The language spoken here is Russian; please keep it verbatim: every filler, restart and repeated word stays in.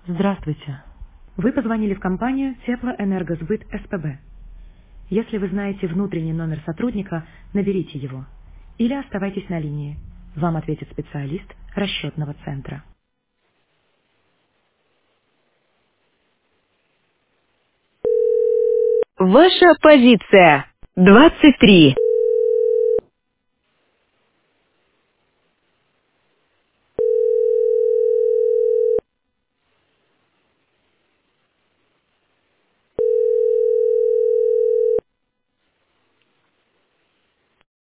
Здравствуйте. Вы позвонили в компанию Теплоэнергосбыт СПБ. Если вы знаете внутренний номер сотрудника, наберите его. Или оставайтесь на линии. Вам ответит специалист расчетного центра. Ваша позиция. двадцать три.